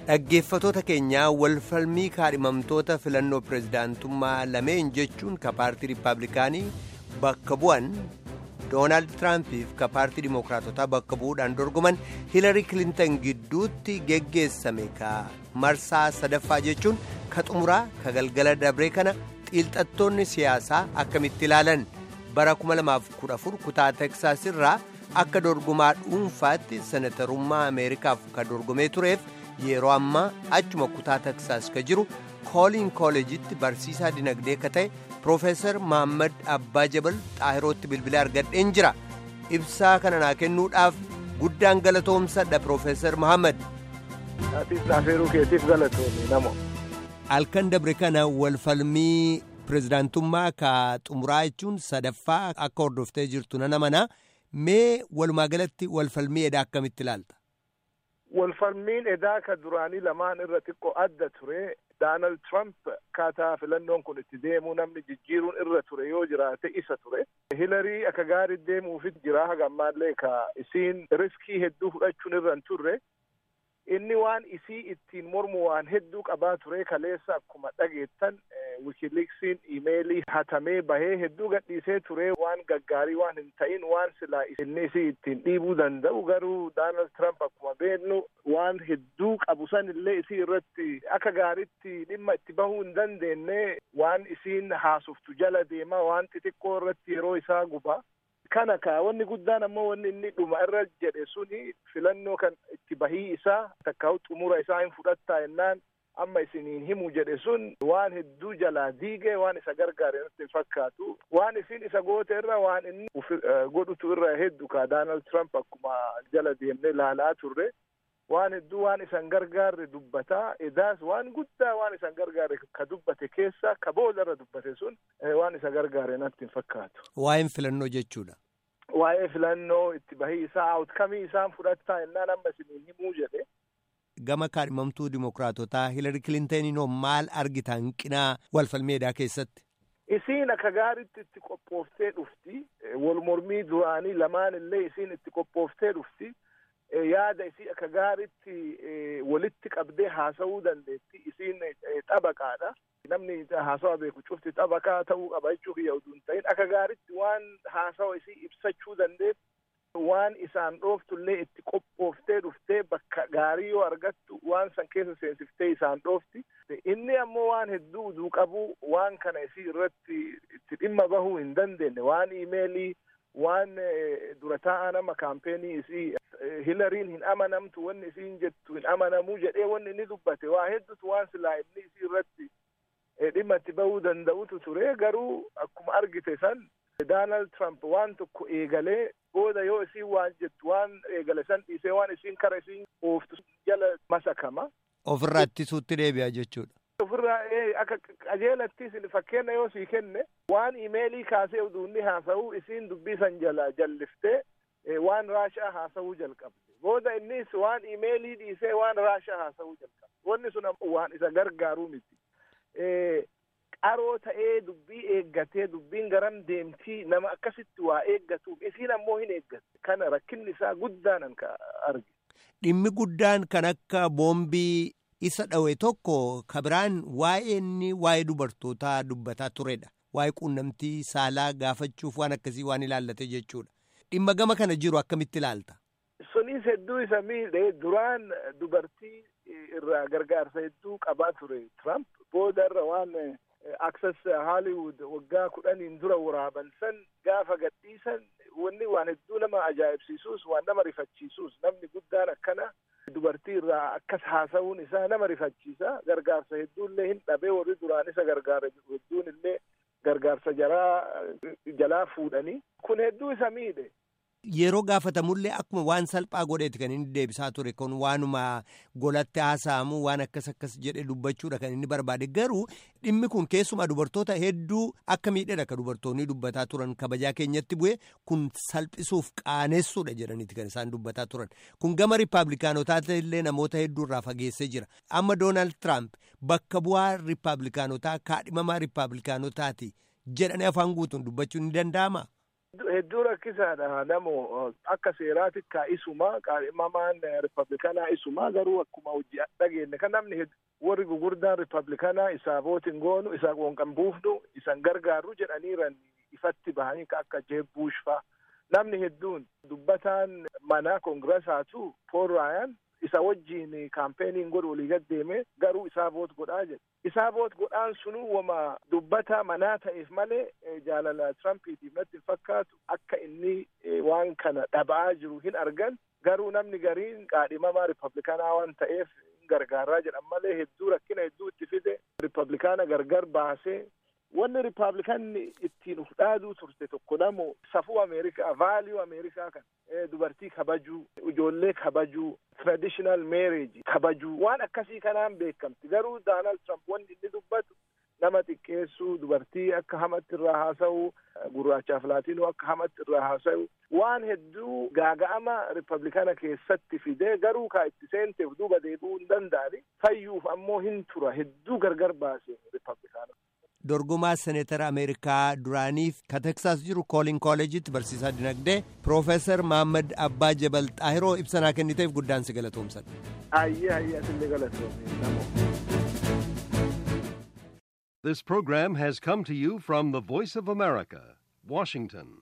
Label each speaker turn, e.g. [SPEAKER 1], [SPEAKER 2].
[SPEAKER 1] Dhaggeeffattoota keenyaa walfalmii kaadhimamtoota filannoo pirezidaantummaa lameen jechuun ka paartii Rippaabilikaanii bakka bu'an Doonaald Tiraampiif ka paartii Dimookiraatotaa bakka bu'uudhaan dorgoman Hiilari Kilintan gidduutti geggeessame ka marsaa sadaffaa jechuun ka xumuraa ka galgala dabree kana xiinxaltoonni siyaasaa akkamitti ilaalan bara 2014 kutaa Teksaas irraa akka dorgomaa dhuunfaatti senatarummaa Ameerikaaf ka dorgomee tureef. Yeroo ammaa achuma kutaa Teksaas ka jiru kooliin kooleejitti barsiisaa dinagdee ka ta'e Piroofeesar Mahammad Abbaa Jabal Xaahirootti bilbilee argadheen jira. Ibsaa kana naa kennuudhaaf guddaan galatoomsadha Piroofeesar Mahammad.
[SPEAKER 2] Atiif naafeeruu keetiif galatoomi namo.
[SPEAKER 1] Halkan dabre kana walfalmii pirezidaantummaa ka xumuraa jechuun sadaffaa akka hordoftee jirtu nan amana. Mee walumaa galatti walfalmii edaa akkamitti ilaalta?
[SPEAKER 2] Walfalmiin edaa ka duraanii lamaan irra xiqqoo adda ture. Doonaald Tiraamp akkaataa filannoon kun itti deemuu namni jijjiiruun irra ture yoo jiraate isa ture. Hiilarii akka gaarii deemuufit jira haga ammaallee ka isiin riskii hedduu fudhachuun irra hin turre. Inni waan isii ittiin mormu waan hedduu qabaa ture kaleessa akkuma dhageettan wikiiliksiin iimeelii hatamee bahee hedduu gadhiisee ture waan gaggaarii waan hin ta'in waan silaa inni isii ittiin dhiibuu danda'u garuu Doonaald Tiraamp akkuma beeknu waan hedduu qabu san illee isii irratti akka gaariitti dhimma itti bahuu hin dandeenye waan isiin haasoftu jala deema waan xixiqqoo irratti yeroo isaa guba. Kana wanni guddaan ammoo wanni inni dhuma irra jedhe suni filannoo kan itti bahii isaa takkaa'u xumura isaa hin fudhattaa jennaan amma isiniin himu jedhe sun waan hedduu jalaa diige waan isa gargaare nutti hin fakkaatu. Waan isiin isa goote irra waan inni godhutu irra hedduu ka Doonaald Tiraamp akkuma jala deemnee laalaa turre waan hedduu waan isan gargaarre dubbataa edaas waan guddaa waan isan gargaare ka dubbate keessa ka boodarra dubbate sun waan isa gargaare natti hin fakkaatu.
[SPEAKER 1] Waa'een filannoo jechuudha.
[SPEAKER 2] Waa'ee filannoo itti bahii isaa outkamii isaan fudhattaa jennaan amma isiniin himuu jedhe.
[SPEAKER 1] Gama kaadhimamtuu Dimookiraatotaa Hiilari Kilintaniinoo maal argita hanqinaa walfalmii edaa keessatti?
[SPEAKER 2] Isiin akka gaariitti itti qophooftee dhufti. Wal mormii duraanii lamaan illee isiin itti qophooftee dhufti. Yaada isii akka gaariitti walitti qabdee haasa'uu dandeetti. Isiin xabaqaadha. Namni haasawa beeku cufti xabaqaa ta'uu qaba jechuuf yaa'uun ta'in akka gaariitti waan haasawa isii ibsachuu dandeetti. Waan isaan dhooftullee itti qophooftee dhuftee bakka gaarii yoo argattu waan san keessa seensiftee isaan dhoofti. Inni ammoo waan hedduu uduu qabu waan kana isii irratti itti dhimma bahuu hin dandeenye waan iimeelii waan dura taa'aa nama kaampeenii isii Hiilariin hin amanamtu wanni isiin jettu hin amanamuu jedhee wanni inni dubbate waa hedduutu waan silaa inni isii irratti dhimma itti bahuu danda'utu ture garuu akkuma argite san Doonaald Tiraamp waan tokko eegalee booda yoo isiin waan jettu waan eegale san dhiisee waan isiin kara isiin ooftu jala masakama.
[SPEAKER 1] Ofirraa ittisuutti deebi'a jechuudha.
[SPEAKER 2] Ofirraa akka qajeelattis fakkeenya yoo sii kenne waan iimeelii kaasee uduunni haasa'uu isiin dubbii san jala jalliftee waan raashaa haasa'uu jalqabde. Booda innis waan iimeelii dhiisee waan raashaa haasa'uu jalqabde. Wanni sun waan isa gargaaruu miti. Qaroo ta'ee dubbii eeggatee dubbiin garam deemtii nama akkasitti waa eeggatuuf isiin ammoo hin eeggatte. Kana rakkinni isaa guddaan kan arge.
[SPEAKER 1] Dhimmi guddaan kan akka boombii isa dhawe tokko kabiraan waa'ee dubartootaa dubbataa turedha. Waa'ee quunnamtii saalaa gaafachuuf waan akkasii waan ilaallate jechuudha. Dhimma gama kana jiru akkamitti ilaalta?
[SPEAKER 2] Sunis hedduu isa miidhee duraan dubartii irraa gargaarsa hedduu qabaa ture Tiraamp booda irra waan Access Hollywood waggaa 10 dura waraaban san gaafa gadhiisan wanni waan hedduu nama ajaa'ibsiisuus waan nama rifachiisuus namni guddaan akkana dubartii irraa akkas haasa'uun isaa nama rifachiisa gargaarsa hedduullee hin dhabee warri duraan isa gargaara hedduun illee gargaarsa jalaa fuudhanii kun hedduu isa miidhe.
[SPEAKER 1] Yeroo gaafatamullee akkuma waan salphaa godheeti kan inni deebisaa ture kun waanuma golatti haasa'amu waan akkas jedhe dubbachuudha kan inni barbaade garuu dhimmi kun keessumaa dubartoota hedduu akka miidhedha ka dubartoonni dubbataa turan kabajaa keenyatti bu'e kun salphisuuf qaanessuudha jedhaniiti kan isaan dubbataa turan kun gama Rippaabilikaanotaa illee namoota hedduurraa fageessee jira amma Doonaald Tiraamp bakka bu'aa Rippaabilikaanotaa kaadhimamaa Rippaabilikaanotaati jedhanii afaan guutuun dubbachuun ni danda'ama.
[SPEAKER 2] Hedduu rakkisaadha namoo akka seeraatti isuma qaadhimamaan Ripablikaanaa isuma garuu akkuma hojii dhageenne kan namni warri gugurdaan Ripablikaanaa isaa vootin goonu isaa qoonqan buufnu isan gargaarru jedhaniiran ifatti bahanii akka Jeb Bush fa'a. Namni hedduun dubbataan mana koongiraasaatu Paul Ryan isa wajjiin kaampeenii godhu walii gad deeme garuu isaa voot godhaa jedhe. Isaa voot godhaan sunuu wama dubbata manaa ta'eef malee jaalala Trampiitiif natti fakkaatu akka inni waan kana dhaba'aa jiru hin argan garuu namni gariin qaadhimamaa Ripablikaanaa waan ta'eef gargaaraa jedhan malee hedduu rakkina hedduu itti fide Ripablikaana gargar baasee wanni Ripablikaanni ittiin uf dhaaduu turte tokko namoo safuu Ameerikaa vaaliyuu Ameerikaa kan dubartii kabajuu ijoollee kabajuu traditional marriage kabajuu waan akkasii kanaan beekamti garuu Donald Trump wanni inni dubbatu nama xiqqeessuu dubartii akka hamatti irraa haasa'u gurraachaaf laatiinuu akka hamatti irraa haasa'u waan hedduu gaaga'ama Ripablikaana keessatti fidee garuu kaa itti seenteef duuba deebi'uu hin danda'ani fayyuuf ammoo hin tura hedduu gargar baase Ripablikaana.
[SPEAKER 1] Dorgomaa Seneetara Ameerikaa duraaniif ka Teksaas jiru Koolin Kooleejitti barsiisaa dinagdee Piroofeesar Mahammad Abbaa Jabal Xaahiroo ibsanaa kenniteef guddaan si galatoomsadha.
[SPEAKER 2] Ayyee asillee galatoomne.
[SPEAKER 3] This program has come to you from the Voice of America, Washington.